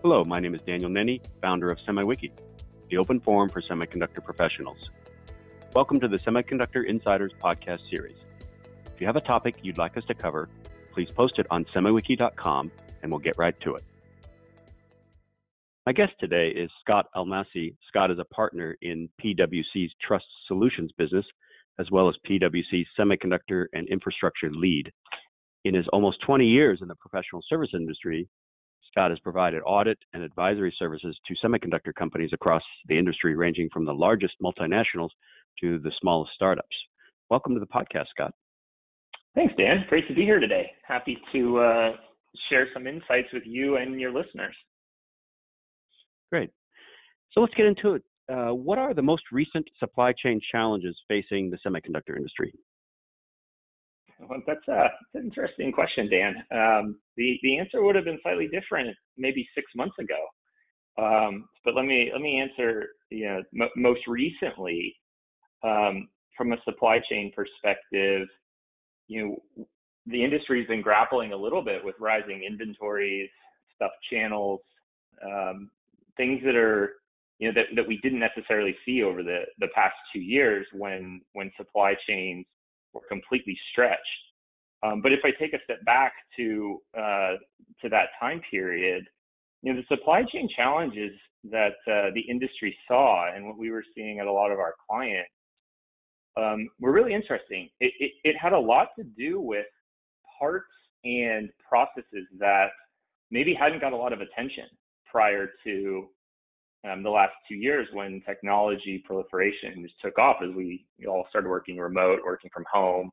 Hello, my name is Daniel Nenny, founder of SemiWiki, the open forum for semiconductor professionals. Welcome to the Semiconductor Insiders podcast series. If you have a topic you'd like us to cover, please post it on semiwiki.com and we'll get right to it. My guest today is Scott Almasi. Scott is a partner in PwC's Trust Solutions business, as well as PwC's Semiconductor and Infrastructure lead. In his almost 20 years in the professional service industry, Scott has provided audit and advisory services to semiconductor companies across the industry, ranging from the largest multinationals to the smallest startups. Welcome to the podcast, Scott. Thanks, Dan. Great to be here today. Happy to share some insights with you and your listeners. Great. So let's get into it. What are the most recent supply chain challenges facing the semiconductor industry? Well, that's an interesting question, Dan. The answer would have been slightly different maybe 6 months ago. But let me answer. Most recently, from a supply chain perspective, the industry's been grappling a little bit with rising inventories, stuffed channels, things that are that we didn't necessarily see over the past 2 years when supply chains were completely stretched. But if I take a step back to that time period, the supply chain challenges that the industry saw and what we were seeing at a lot of our clients were really interesting. It had a lot to do with parts and processes that maybe hadn't got a lot of attention prior to the last 2 years when technology proliferation just took off as we all started working remote, working from home,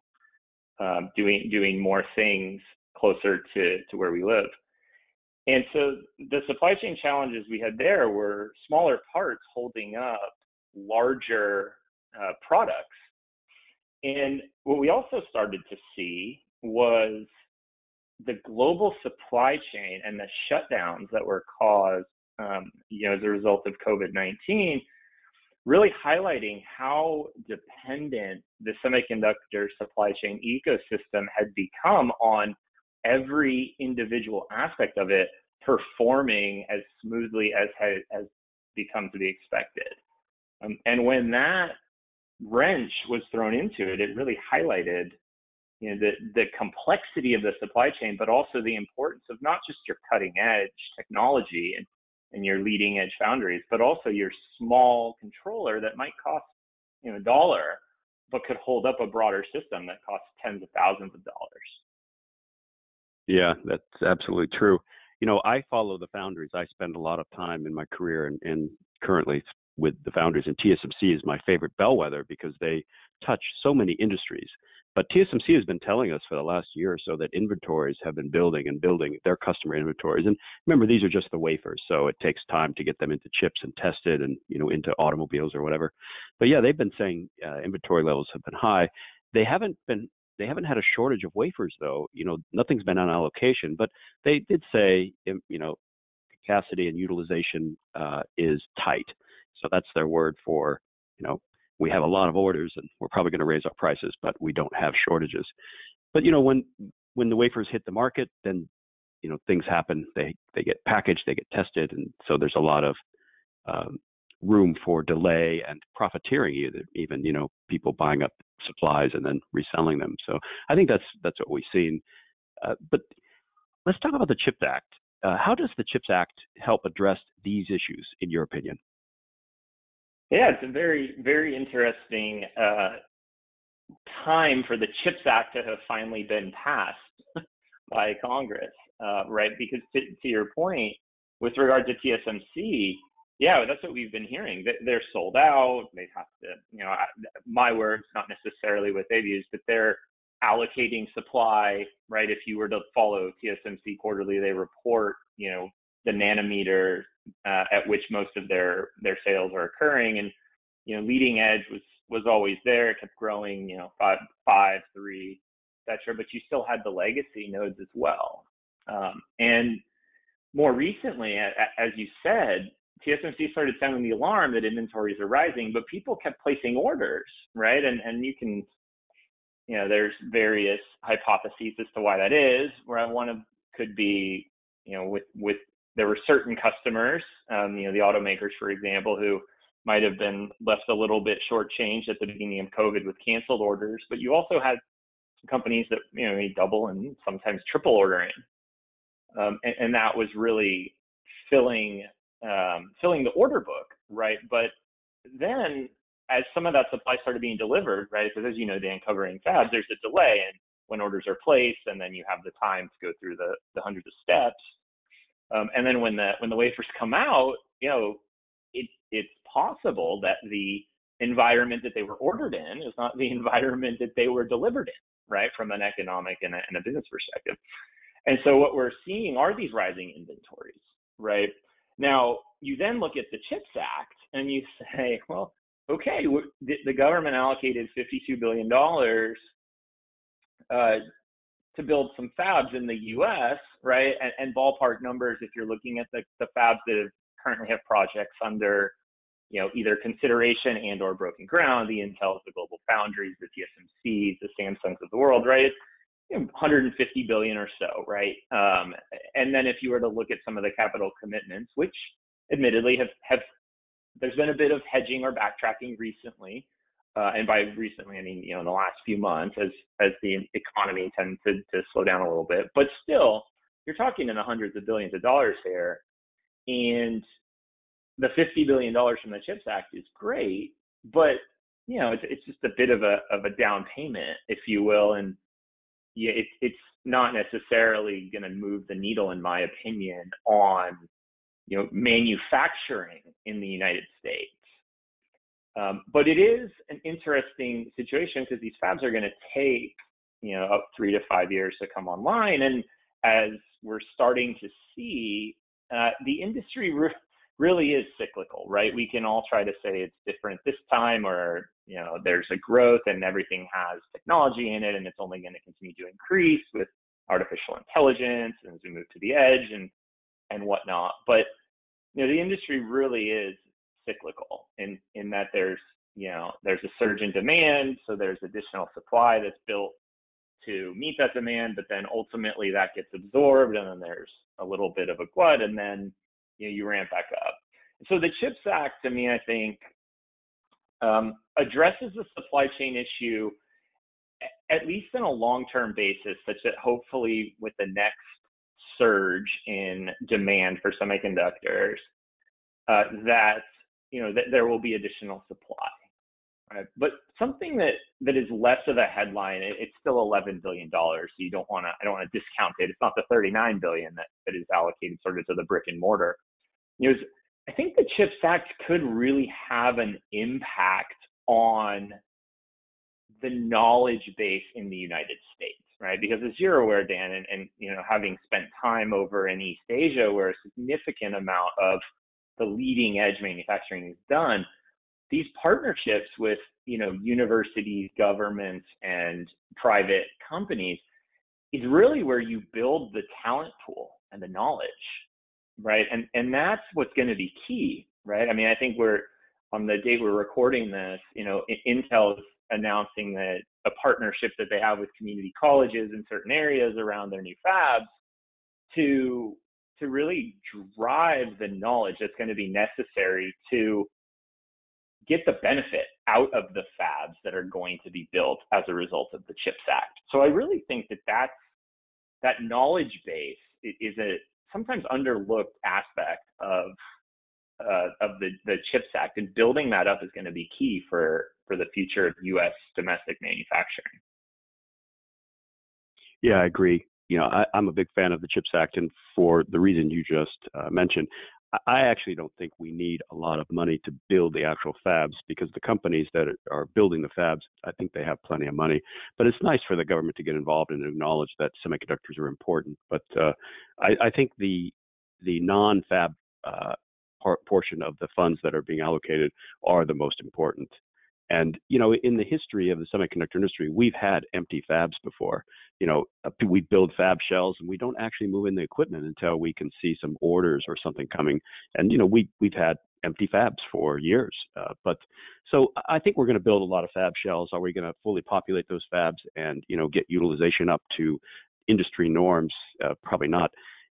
doing more things closer to where we live. And so the supply chain challenges we had there were smaller parts holding up larger products. And what we also started to see was the global supply chain and the shutdowns that were caused as a result of COVID-19, really highlighting how dependent the semiconductor supply chain ecosystem had become on every individual aspect of it performing as smoothly as has become to be expected. And when that wrench was thrown into it, it really highlighted the complexity of the supply chain, but also the importance of not just your cutting edge technology and your leading edge foundries, but also your small controller that might cost $1, but could hold up a broader system that costs tens of thousands of dollars. Yeah, that's absolutely true. I follow the foundries. I spend a lot of time in my career and currently with the foundries, and TSMC is my favorite bellwether because they touch so many industries. But TSMC has been telling us for the last year or so that inventories have been building and building, their customer inventories. And remember, these are just the wafers, so it takes time to get them into chips and tested and into automobiles or whatever. But yeah, they've been saying inventory levels have been high. They haven't had a shortage of wafers though. Nothing's been on allocation, but they did say capacity and utilization is tight. So that's their word for we have a lot of orders and we're probably going to raise our prices, but we don't have shortages. But when the wafers hit the market, then things happen. They get packaged, they get tested, and so there's a lot of room for delay and profiteering. Even people buying up supplies and then reselling them. So I think that's what we've seen. But let's talk about the CHIPS Act. How does the CHIPS Act help address these issues, in your opinion? Yeah, it's a very, very interesting time for the CHIPS Act to have finally been passed by Congress, right? Because to your point, with regard to TSMC, yeah, that's what we've been hearing. They're sold out. They have to, my words, not necessarily what they've used, but they're allocating supply, right? If you were to follow TSMC quarterly, they report, the nanometer at which most of their sales are occurring, and leading edge was always there. It kept growing, 5, 3, etc. But you still had the legacy nodes as well. And more recently, as you said, TSMC started sounding the alarm that inventories are rising, but people kept placing orders, right? And you can, there's various hypotheses as to why that is. Where one of could be, with there were certain customers, the automakers, for example, who might have been left a little bit shortchanged at the beginning of COVID with canceled orders, but you also had companies that may double and sometimes triple ordering, and that was really filling the order book, right? But then, as some of that supply started being delivered, right? Because as you know, Dan, covering fabs, there's a delay, and when orders are placed, and then you have the time to go through the hundreds of steps, and then when the wafers come out, it's possible that the environment that they were ordered in is not the environment that they were delivered in, right? From an economic and a business perspective. And so what we're seeing are these rising inventories, right? Now, you then look at the CHIPS Act and you say, well, okay, the government allocated $52 billion to build some fabs in the U.S., right? And ballpark numbers, if you're looking at the fabs that currently have projects under, either consideration and or broken ground, the Intels, the Global Foundries, the TSMCs, the Samsungs of the world, right? 150 billion or so, right? And then if you were to look at some of the capital commitments, which admittedly have there's been a bit of hedging or backtracking recently, and by recently I mean in the last few months as the economy tends to slow down a little bit, but still you're talking in the hundreds of billions of dollars here, and the $50 billion from the CHIPS Act is great, but it's just a bit of a down payment, if you will, and it's not necessarily going to move the needle, in my opinion, on manufacturing in the United States. But it is an interesting situation because these fabs are going to take up 3 to 5 years to come online, and as we're starting to see, the industry really is cyclical, right? We can all try to say it's different this time, or there's a growth and everything has technology in it, and it's only going to continue to increase with artificial intelligence and as we move to the edge and whatnot. But the industry really is cyclical in that there's a surge in demand, so there's additional supply that's built to meet that demand, but then ultimately that gets absorbed, and then there's a little bit of a glut, and then you ramp back up. So the CHIPS Act, to me, I think, addresses the supply chain issue, at least in a long-term basis, such that hopefully with the next surge in demand for semiconductors, that there will be additional supply. Right? But something that is less of a headline, it's still $11 billion. So I don't want to discount it. It's not the $39 billion that is allocated sort of to the brick and mortar. I think the CHIPS Act could really have an impact on the knowledge base in the United States, right? Because as you're aware, Dan, and having spent time over in East Asia, where a significant amount of the leading edge manufacturing is done, these partnerships with universities, governments, and private companies is really where you build the talent pool and the knowledge, right? And that's what's going to be key, right? I mean, I think on the date we're recording this, Intel is announcing that a partnership that they have with community colleges in certain areas around their new fabs to really drive the knowledge that's going to be necessary to get the benefit out of the fabs that are going to be built as a result of the CHIPS Act. So I really think that knowledge base is a sometimes underlooked aspect of the CHIPS Act, and building that up is going to be key for the future of U.S. domestic manufacturing. Yeah, I agree. I'm a big fan of the CHIPS Act, and for the reason you just mentioned, I actually don't think we need a lot of money to build the actual fabs, because the companies that are building the fabs, I think they have plenty of money. But it's nice for the government to get involved and acknowledge that semiconductors are important. But I think the non-fab portion of the funds that are being allocated are the most important. And, in the history of the semiconductor industry, we've had empty fabs before. We build fab shells and we don't actually move in the equipment until we can see some orders or something coming. And, we've had empty fabs for years. But so I think we're going to build a lot of fab shells. Are we going to fully populate those fabs and, get utilization up to industry norms? Probably not.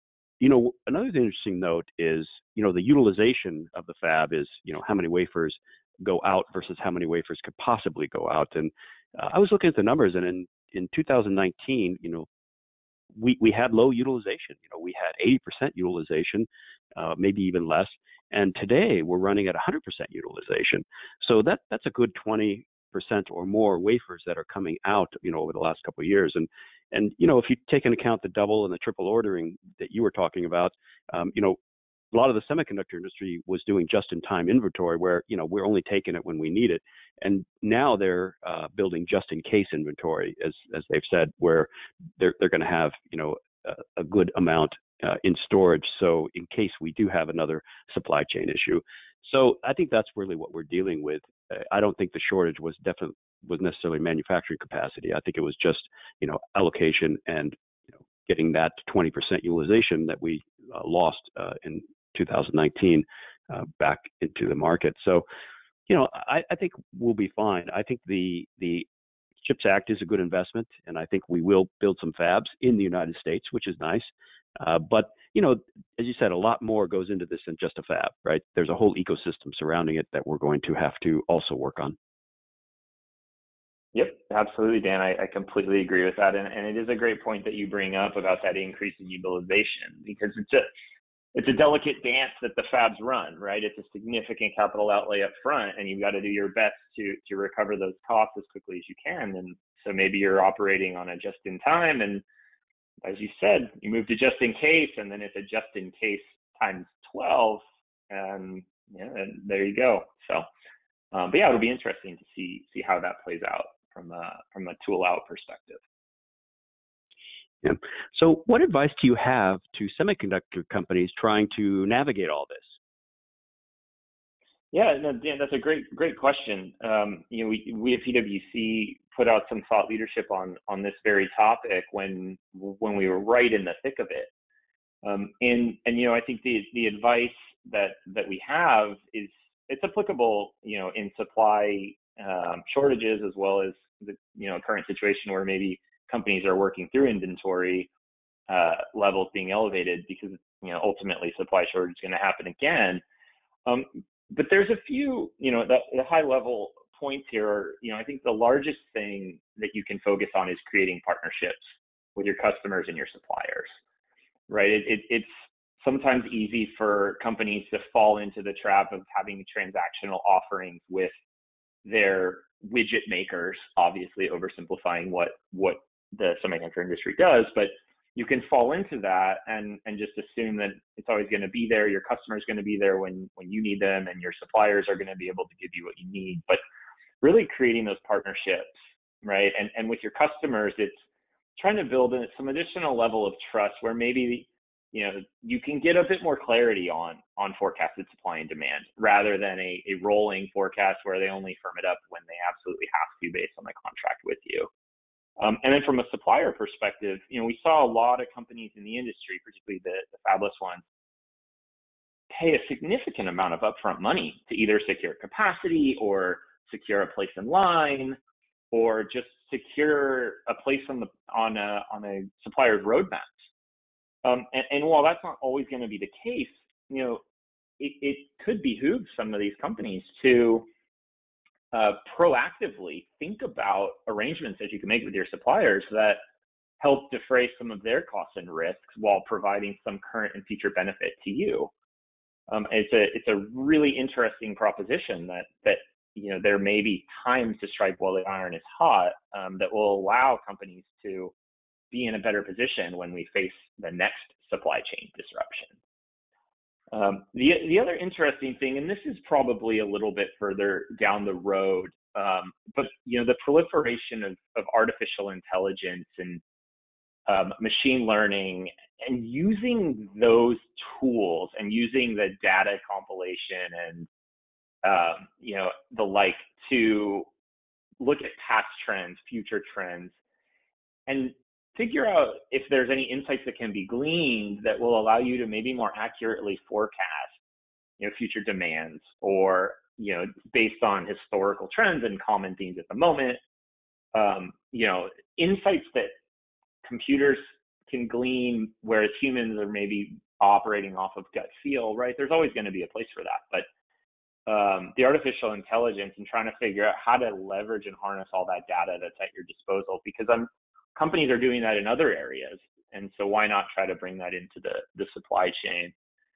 Another interesting note is, the utilization of the fab is, how many wafers go out versus how many wafers could possibly go out. And I was looking at the numbers, and in 2019, we had low utilization. We had 80% utilization, maybe even less. And today we're running at 100% utilization. So that's a good 20% or more wafers that are coming out, over the last couple of years. And if you take into account the double and the triple ordering that you were talking about, a lot of the semiconductor industry was doing just-in-time inventory where, we're only taking it when we need it. And now they're building just-in-case inventory, as they've said, where they're going to have, a good amount in storage. So in case we do have another supply chain issue. So I think that's really what we're dealing with. I don't think the shortage was necessarily manufacturing capacity. I think it was just, allocation and, getting that 20% utilization that we lost in 2019 back into the market. So, I think we'll be fine. I think the CHIPS Act is a good investment, and I think we will build some fabs in the United States, which is nice. But, as you said, a lot more goes into this than just a fab, right? There's a whole ecosystem surrounding it that we're going to have to also work on. Yep, absolutely, Dan. I completely agree with that. And it is a great point that you bring up about that increase in utilization, because it's a delicate dance that the fabs run, right? It's a significant capital outlay up front, and you've got to do your best to recover those costs as quickly as you can. And so maybe you're operating on a just in time, and as you said, you move to just in case, and then it's a just in case times 12, and there you go. So, but yeah, it'll be interesting to see how that plays out from a tool out perspective. Yeah. So what advice do you have to semiconductor companies trying to navigate all this? Yeah, no, Dan, that's a great question. We at PwC put out some thought leadership on this very topic when we were right in the thick of it. And I think the advice that we have is it's applicable, in supply shortages, as well as the current situation where maybe companies are working through inventory levels being elevated because ultimately supply shortage is going to happen again. But there's a few the high level points here are, I think the largest thing that you can focus on is creating partnerships with your customers and your suppliers, right? It's sometimes easy for companies to fall into the trap of having transactional offerings with their widget makers, obviously oversimplifying what the semiconductor industry does, but you can fall into that and just assume that it's always going to be there. Your customer is going to be there when you need them, and your suppliers are going to be able to give you what you need. But really creating those partnerships, right? And with your customers, it's trying to build in some additional level of trust where maybe you can get a bit more clarity on forecasted supply and demand, rather than a rolling forecast where they only firm it up when they absolutely have to based on the contract with you. And then from a supplier perspective, we saw a lot of companies in the industry, particularly the fabless ones, pay a significant amount of upfront money to either secure capacity or secure a place in line, or just secure a place on a supplier's roadmap. And while that's not always going to be the case, it could behoove some of these companies to proactively think about arrangements that you can make with your suppliers that help defray some of their costs and risks while providing some current and future benefit to you. It's a really interesting proposition that there may be time to strike while the iron is hot, that will allow companies to be in a better position when we face the next supply chain disruption. The other interesting thing, and this is probably a little bit further down the road, but the proliferation of artificial intelligence and machine learning, and using those tools and using the data compilation and the like to look at past trends, future trends, and figure out if there's any insights that can be gleaned that will allow you to maybe more accurately forecast, future demands, or, based on historical trends and common themes at the moment, insights that computers can glean, whereas humans are maybe operating off of gut feel, right? There's always going to be a place for that. But the artificial intelligence and trying to figure out how to leverage and harness all that data that's at your disposal, because companies are doing that in other areas. And so why not try to bring that into the supply chain?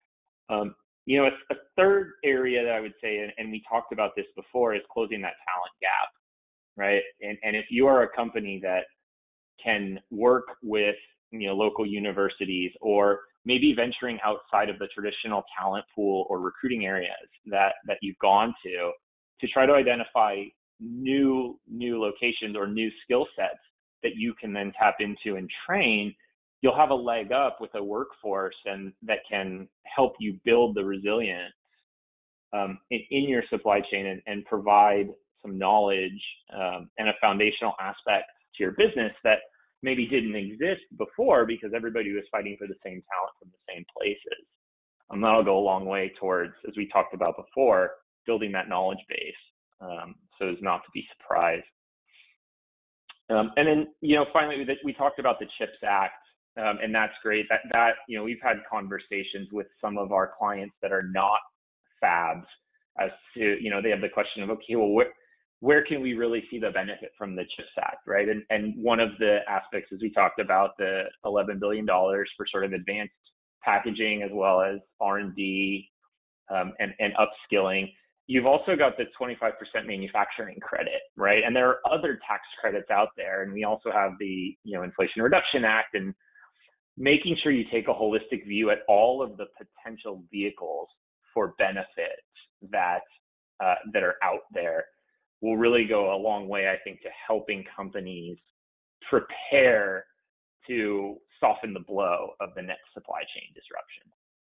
A third area that I would say, and we talked about this before, is closing that talent gap, right? And if you are a company that can work with local universities, or maybe venturing outside of the traditional talent pool or recruiting areas that you've gone to try to identify new locations or new skill sets that you can then tap into and train, you'll have a leg up with a workforce and that can help you build the resilience in your supply chain and provide some knowledge and a foundational aspect to your business that maybe didn't exist before because everybody was fighting for the same talent from the same places. That'll go a long way towards, as we talked about before, building that knowledge base so as not to be surprised. And then, finally, we talked about the CHIPS Act, and that's great. That we've had conversations with some of our clients that are not fabs as to, they have the question of, okay, well, where can we really see the benefit from the CHIPS Act, right? And one of the aspects, as we talked about, the $11 billion for sort of advanced packaging as well as R&D and upskilling. You've also got the 25% manufacturing credit, right? And there are other tax credits out there. And we also have the, Inflation Reduction Act, and making sure you take a holistic view at all of the potential vehicles for benefits that are out there will really go a long way, I think, to helping companies prepare to soften the blow of the next supply chain disruption.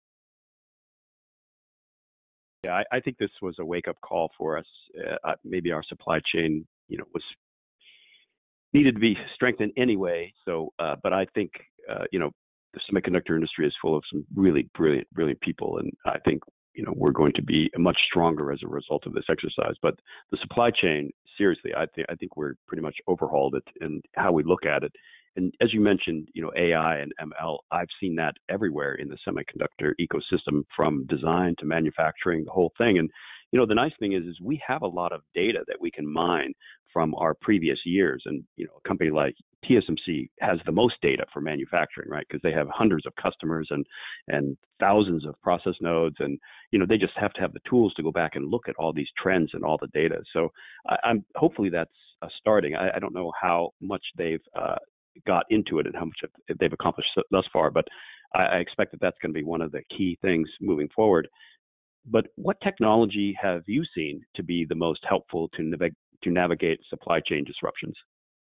Yeah, I think this was a wake-up call for us. Maybe our supply chain, was needed to be strengthened anyway. So, but I think, the semiconductor industry is full of some really brilliant people, and I think, we're going to be much stronger as a result of this exercise. But the supply chain, seriously, I think we're pretty much overhauled it and how we look at it. And as you mentioned, AI and ML, I've seen that everywhere in the semiconductor ecosystem, from design to manufacturing, the whole thing. And, the nice thing is we have a lot of data that we can mine from our previous years. And, a company like TSMC has the most data for manufacturing, right? Because they have hundreds of customers and thousands of process nodes. And, they just have to have the tools to go back and look at all these trends and all the data. So I'm hopefully that's starting. I don't know how much they've got into it and how much they've accomplished thus far, but I expect that that's going to be one of the key things moving forward. But what technology have you seen to be the most helpful to navigate supply chain disruptions?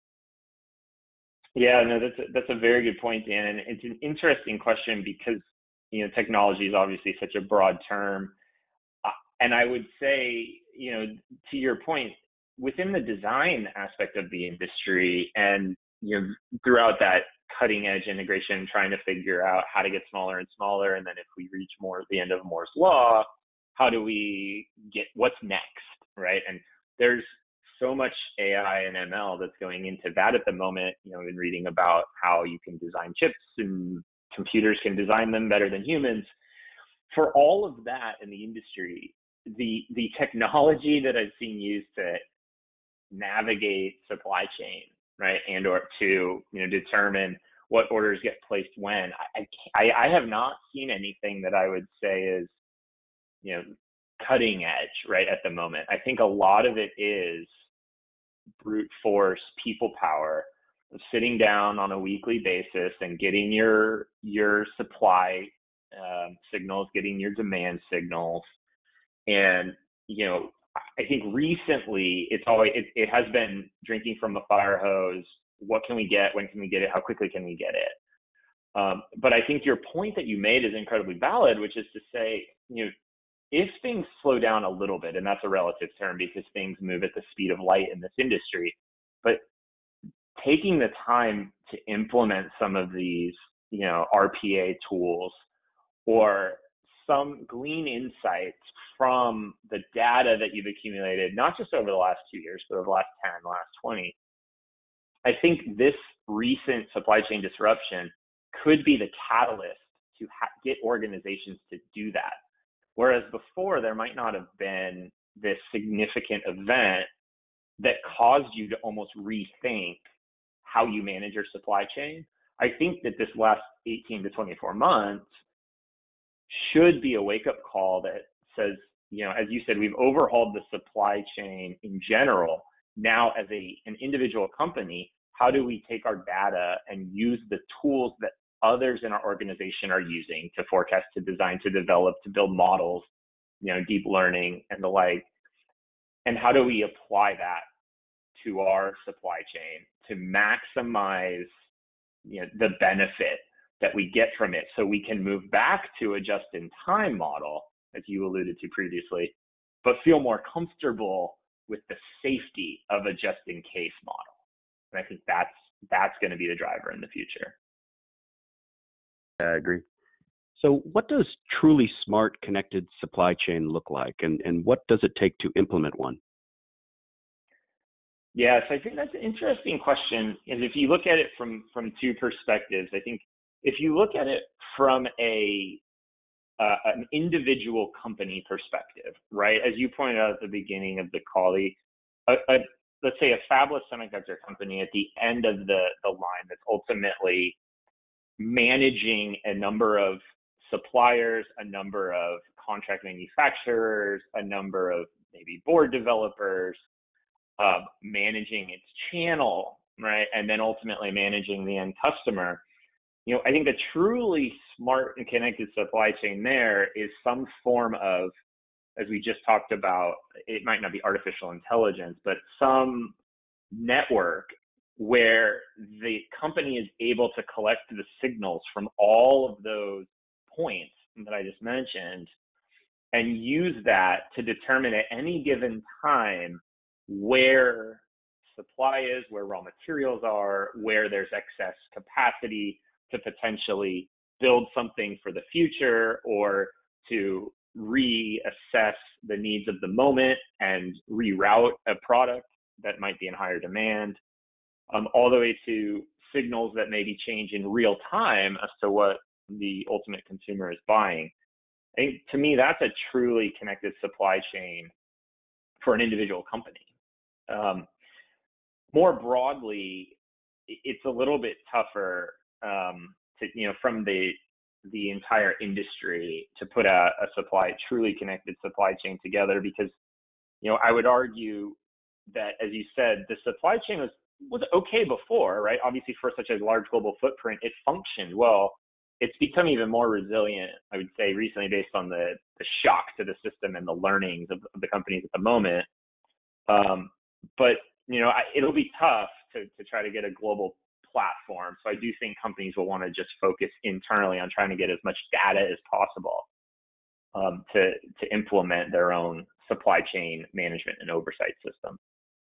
Yeah, no, that's a very good point, Dan. And it's an interesting question because, technology is obviously such a broad term. And I would say, to your point, within the design aspect of the industry and, throughout that cutting edge integration, trying to figure out how to get smaller and smaller. And then if we reach the end of Moore's law, how do we get what's next, right? And there's so much AI and ML that's going into that at the moment. I've been reading about how you can design chips and computers can design them better than humans. For all of that in the industry, the technology that I've seen used to navigate supply chain, right, and or to determine what orders get placed when, I have not seen anything that I would say is cutting edge right at the moment. I think a lot of it is brute force, people power, sitting down on a weekly basis and getting your supply signals, getting your demand signals. And I think recently it has been drinking from a fire hose. What can we get? When can we get it? How quickly can we get it? But I think your point that you made is incredibly valid, which is to say, if things slow down a little bit, and that's a relative term because things move at the speed of light in this industry, but taking the time to implement some of these, RPA tools or glean insights from the data that you've accumulated, not just over the last 2 years, but over the last 10, the last 20, I think this recent supply chain disruption could be the catalyst to get organizations to do that. Whereas before, there might not have been this significant event that caused you to almost rethink how you manage your supply chain. I think that this last 18 to 24 months should be a wake-up call that says, as you said, we've overhauled the supply chain in general. Now, as an individual company, how do we take our data and use the tools that others in our organization are using to forecast, to design, to develop, to build models, deep learning and the like, and how do we apply that to our supply chain to maximize the benefit that we get from it, so we can move back to a just-in-time model, as you alluded to previously, but feel more comfortable with the safety of a just-in-case model. And I think that's going to be the driver in the future. I agree. So what does truly smart connected supply chain look like, and what does it take to implement one? Yes, I think that's an interesting question. And if you look at it from two perspectives, I think if you look at it from an individual company perspective, right? As you pointed out at the beginning of the call, let's say a fabless semiconductor company at the end of the line that's ultimately managing a number of suppliers, a number of contract manufacturers, a number of maybe board developers, managing its channel, right? And then ultimately managing the end customer. I think the truly smart and connected supply chain there is some form of, as we just talked about, it might not be artificial intelligence, but some network where the company is able to collect the signals from all of those points that I just mentioned and use that to determine at any given time where supply is, where raw materials are, where there's excess capacity to potentially build something for the future, or to reassess the needs of the moment and reroute a product that might be in higher demand, all the way to signals that maybe change in real time as to what the ultimate consumer is buying. I think, to me, that's a truly connected supply chain for an individual company. More broadly, it's a little bit tougher from the entire industry to put a truly connected supply chain together, because I would argue that, as you said, the supply chain was okay before, right? Obviously, for such a large global footprint, it functioned well. It's become even more resilient, I would say, recently, based on the shock to the system and the learnings of the companies at the moment. But it'll be tough to try to get a global platform. So I do think companies will want to just focus internally on trying to get as much data as possible to implement their own supply chain management and oversight system.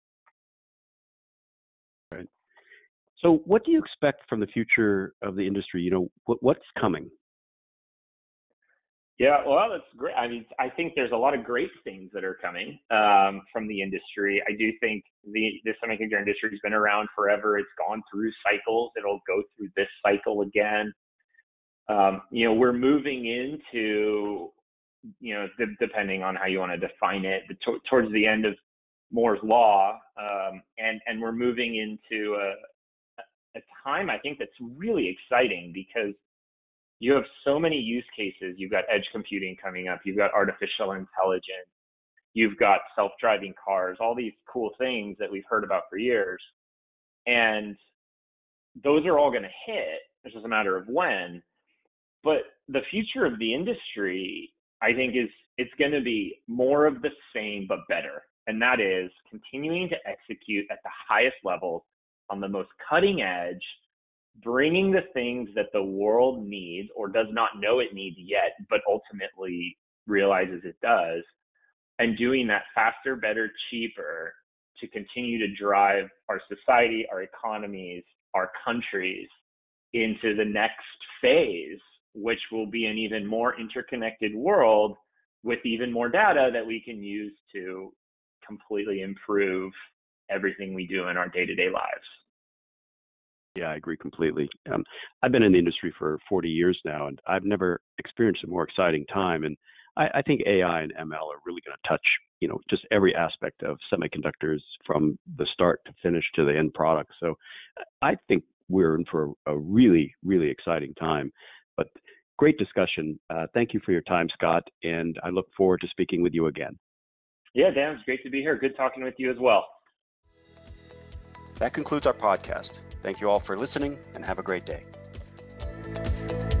Right. So what do you expect from the future of the industry? What's coming? Yeah, well, that's great. I mean, I think there's a lot of great things that are coming from the industry. I do think the semiconductor industry has been around forever. It's gone through cycles. It'll go through this cycle again. We're moving into, depending on how you want to define it, towards the end of Moore's Law, and we're moving into a time, I think, that's really exciting, because you have so many use cases. You've got edge computing coming up. You've got artificial intelligence. You've got self-driving cars, all these cool things that we've heard about for years. And those are all going to hit. It's just a matter of when. But the future of the industry, I think, it's going to be more of the same, but better. And that is continuing to execute at the highest levels on the most cutting edge, bringing the things that the world needs or does not know it needs yet, but ultimately realizes it does, and doing that faster, better, cheaper to continue to drive our society, our economies, our countries into the next phase, which will be an even more interconnected world with even more data that we can use to completely improve everything we do in our day-to-day lives. Yeah, I agree completely. I've been in the industry for 40 years now, and I've never experienced a more exciting time. And I think AI and ML are really going to touch, just every aspect of semiconductors from the start to finish to the end product. So I think we're in for a really, really exciting time. But great discussion. Thank you for your time, Scott, and I look forward to speaking with you again. Yeah, Dan, it's great to be here. Good talking with you as well. That concludes our podcast. Thank you all for listening, and have a great day.